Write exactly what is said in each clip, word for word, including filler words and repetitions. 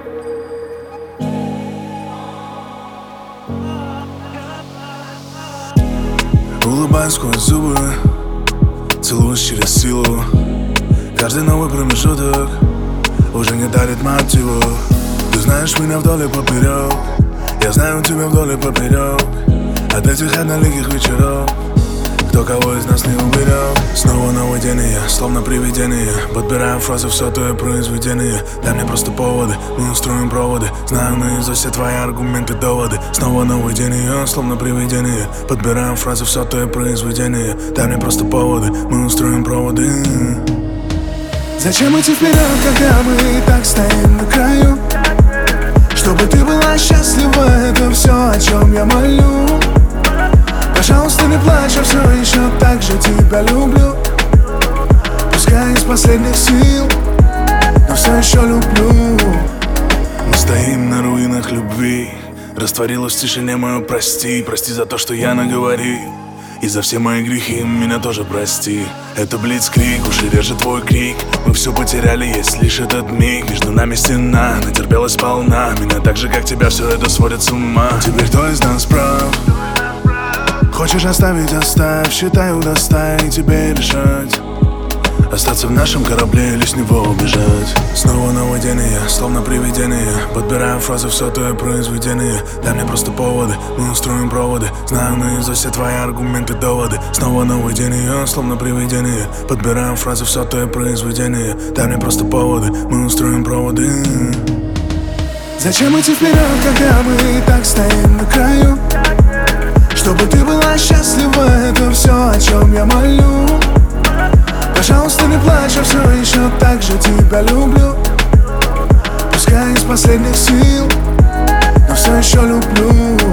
Улыбаюсь сквозь зубы, целуюсь через силу. Каждый новый промежуток уже не дарит мотиву. Ты знаешь меня вдоль и поперек, я знаю тебя вдоль и поперек. От этих одноликих вечеров кто кого из нас не уберет. Снова новый день, и я словно привидение. Подбираем фразы в сотое произведение. Дай мне просто поводы, мы устроим проводы. Знаю наизусть все твои аргументы, доводы. Снова новый день, и я словно привидение. Подбираем фразы в сотое произведение. Дай мне просто поводы, мы устроим проводы. Зачем идти вперед, когда мы и так стоим на краю? Чтобы ты была счастлива, это все, о чем я молю. Пожалуйста, не плачь, я все еще так же тебя люблю. Пускай из последних сил, но все еще люблю. Мы стоим на руинах любви. Растворилась в тишине мою прости. Прости за то, что я наговорил, и за все мои грехи меня тоже прости. Это блицкриг, уши режет твой крик. Мы все потеряли, есть лишь этот миг. Между нами стена, натерпелась сполна. Меня так же, как тебя, все это сводит с ума. Теперь кто из нас прав? Хочешь оставить, оставь, считаю, достай, тебе решать. Остаться в нашем корабле или с него убежать. Снова новый день, и я словно привидение. Подбираем фразы в сотое произведение. Дай мне просто поводы, мы устроим проводы. Знаю наизусть все твои аргументы, доводы. Снова новый день, и я словно привидение. Подбираем фразы в сотое произведение. Дай мне просто поводы, мы устроим проводы. Зачем идти вперед, когда мы и так стоим на краю? Чтобы ты была счастлива, это все, о чем я молю. Пожалуйста, не плачь, я все еще так же тебя люблю. Пускай из последних сил, но все еще люблю.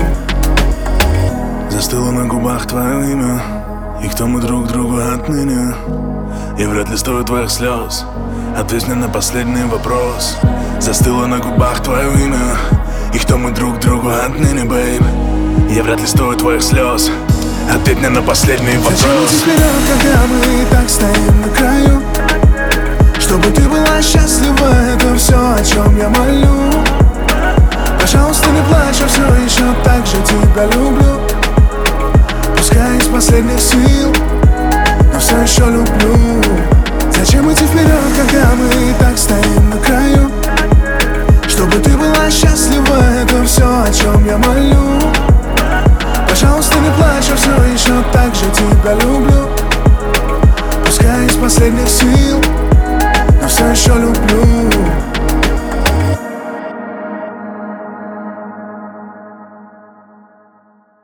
Застыло на губах твое имя, и кто мы друг другу отныне? И вряд ли стоит твоих слез, ответь мне на последний вопрос. Застыло на губах твое имя, и кто мы друг другу отныне, бейб? Я вряд ли стою твоих слез, ответь мне на последний вопрос. Зачем идти вперед, когда мы и так стоим на краю? Чтобы ты была счастлива, это все, о чем я молю. Пожалуйста, не плачь, я все еще так же тебя люблю. Пускай из последних сил, но все еще люблю. Зачем идти вперед, когда мы и так стоим на краю? Чтобы ты была счастлива, это все, о чем я молю. Пожалуйста, не плачь, я все еще так же тебя люблю. Пускай из последних сил,